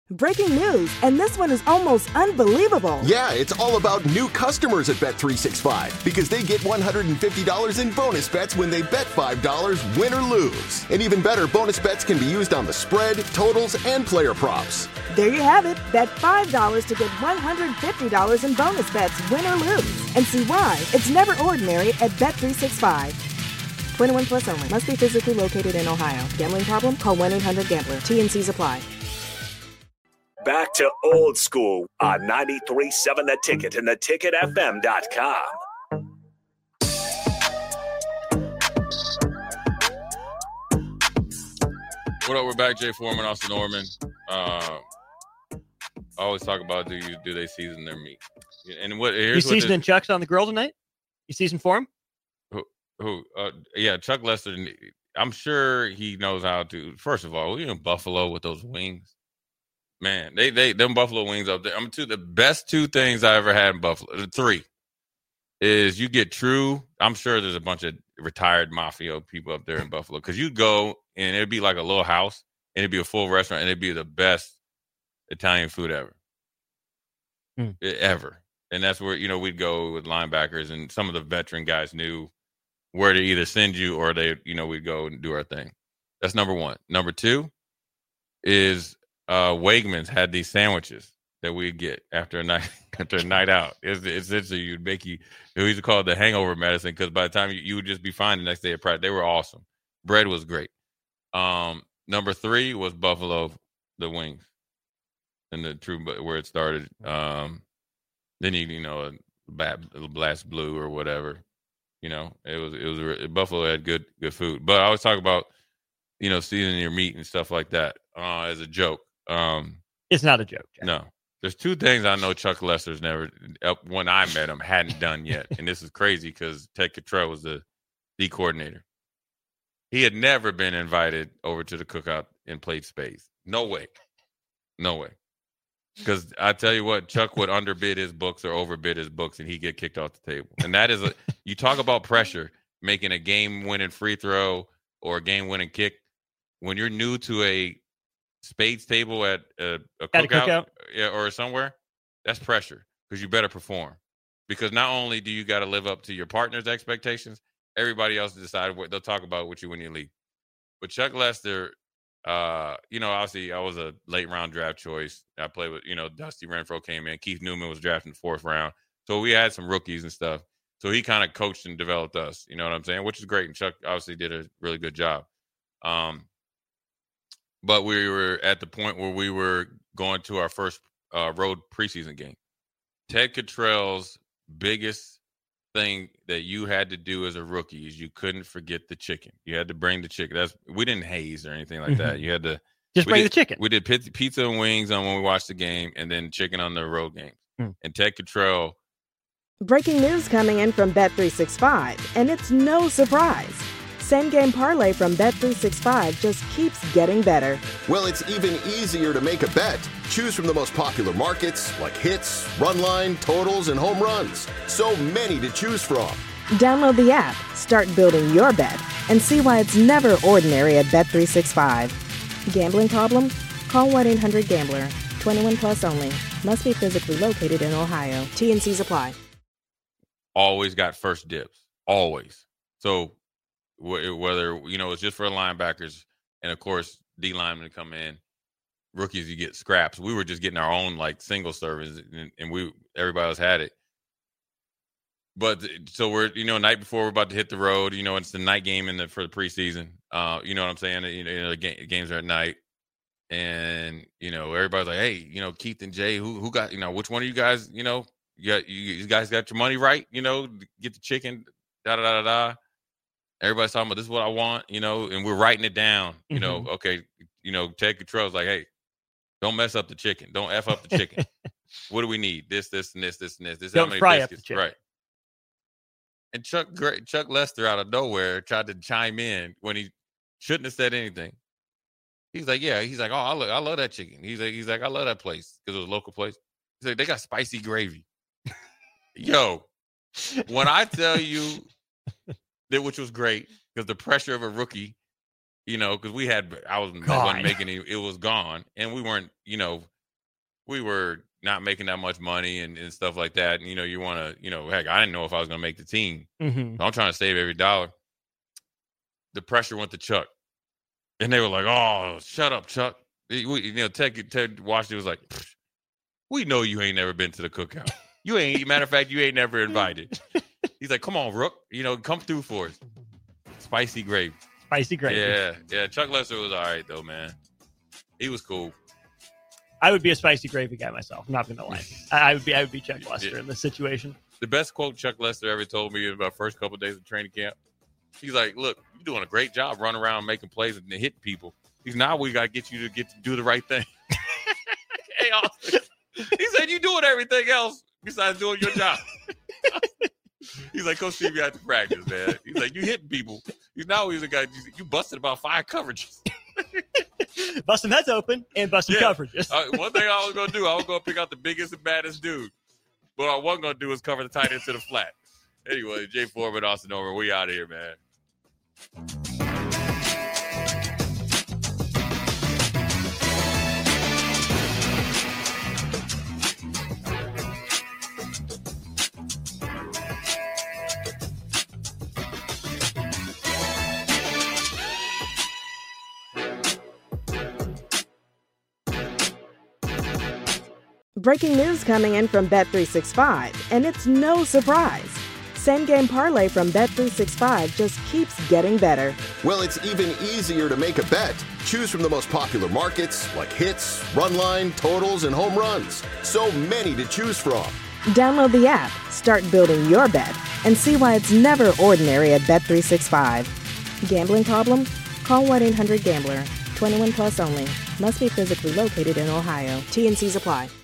Breaking news, and this one is almost unbelievable. Yeah, it's all about new customers at Bet365 because they get $150 in bonus bets when they bet $5, win or lose. And even better, bonus bets can be used on the spread, totals, and player props. There you have it. Bet $5 to get $150 in bonus bets, win or lose. And see why it's never ordinary at Bet365. 21 plus only. Must be physically located in Ohio. Gambling problem? Call 1-800-GAMBLER. T&Cs apply. Back to old school on 93.7 The Ticket and theticketfm.com. What up? We're back. Jay Foreman, Austin Norman. I always talk about do they season their meat? And what here's you seasoning Chuck's on the grill tonight? You season for him? Yeah, Chuck Lester. I'm sure he knows how to. First of all, Buffalo with those wings. Man, them Buffalo wings up there. The best two things I ever had in Buffalo. The three is you get true. I'm sure there's a bunch of retired mafia people up there in Buffalo because you go and it'd be like a little house and it'd be a full restaurant and it'd be the best Italian food ever. Ever. And that's where, we'd go with linebackers and some of the veteran guys knew where to either send you or we'd go and do our thing. That's number one. Number two is Wegmans had these sandwiches that we'd get after a night out. It's essentially we used to call it the hangover medicine because by the time you would just be fine the next day at practice. They were awesome. Bread was great. Number three was Buffalo, the wings, and the true where it started. Then a blast blue or whatever. It was Buffalo had good food. But I always talk about seasoning your meat and stuff like that as a joke. It's not a joke, Jack. No. There's two things I know Chuck Lester's never, when I met him, hadn't done yet. And this is crazy because Ted Cottrell was the D coordinator. He had never been invited over to the cookout and played spades. No way. Because I tell you what, Chuck would underbid his books or overbid his books and he'd get kicked off the table. And that is, you talk about pressure, making a game-winning free throw or a game-winning kick. When you're new to a spades table at a cookout or somewhere, that's pressure because you better perform. Because not only do you got to live up to your partner's expectations, everybody else decide what they'll talk about with you when you leave. But Chuck Lester, obviously I was a late round draft choice. I played with, Dusty Renfro came in. Keith Newman was drafted in the fourth round. So we had some rookies and stuff. So he kind of coached and developed us, you know what I'm saying? Which is great. And Chuck obviously did a really good job. But we were at the point where we were going to our first road preseason game. Ted Cottrell's biggest thing that you had to do as a rookie is you couldn't forget the chicken. You had to bring the chicken. We didn't haze or anything like that. You had to just bring the chicken. We did pizza and wings on when we watched the game, and then chicken on the road games. And Ted Cottrell. Breaking news coming in from Bet365, and it's no surprise. Same game parlay from Bet365 just keeps getting better. Well, it's even easier to make a bet. Choose from the most popular markets like hits, run line, totals, and home runs. So many to choose from. Download the app, start building your bet, and see why it's never ordinary at Bet365. Gambling problem? Call 1-800-GAMBLER. 21 plus only. Must be physically located in Ohio. T&Cs apply. Always got first dibs. Always. So whether, it's just for linebackers and, of course, D linemen come in. Rookies, you get scraps. We were just getting our own, single service, and everybody else had it. But so we're, night before we're about to hit the road, it's the night game for the preseason. You know what I'm saying? The games are at night. And, everybody's like, hey, Keith and Jay, who got, which one of you guys, you guys got your money right, get the chicken, da-da-da-da-da. Everybody's talking about this is what I want, and we're writing it down, okay, Ted Cottrell's like, hey, don't mess up the chicken. Don't F up the chicken. What do we need? This, and this, and this. This don't fry biscuits. Up the chicken. Right. And Chuck Lester out of nowhere tried to chime in when he shouldn't have said anything. He's like, yeah. He's like, oh, I love that chicken. He's like, I love that place because it was a local place. He's like, they got spicy gravy. Yo, when I tell you that, which was great because the pressure of a rookie, because I wasn't making it was gone, and we weren't, we were not making that much money and stuff like that. And, you want to, heck, I didn't know if I was going to make the team. Mm-hmm. So I'm trying to save every dollar. The pressure went to Chuck. And they were like, oh, shut up, Chuck. Ted Washington was like, we know you ain't never been to the cookout. Matter of fact, you ain't never invited. He's like, come on, Rook. Come through for us. Spicy gravy. Spicy gravy. Yeah. Chuck Lester was all right, though, man. He was cool. I would be a spicy gravy guy myself. I'm not going to lie. I would be Chuck Lester in this situation. The best quote Chuck Lester ever told me in about first couple of days of training camp. He's like, look, you're doing a great job running around making plays and hitting people. Now we got to get you to do the right thing. Hey, Austin. He said, you doing everything else besides doing your job. He's like, Coach Steve, you have to practice, man. He's like, you hitting people. He's a guy, you busted about 5 coverages. Busting heads open and busting coverages. One thing I was going to do, I was going to pick out the biggest and baddest dude. What I wasn't going to do is cover the tight end to the flat. Anyway, Jay Foreman, Austin Over, we out of here, man. Breaking news coming in from Bet365, and it's no surprise. Same Game Parlay from Bet365 just keeps getting better. Well, it's even easier to make a bet. Choose from the most popular markets like hits, run line, totals, and home runs. So many to choose from. Download the app, start building your bet, and see why it's never ordinary at Bet365. Gambling problem? Call 1-800-GAMBLER. 21 plus only. Must be physically located in Ohio. T&Cs apply.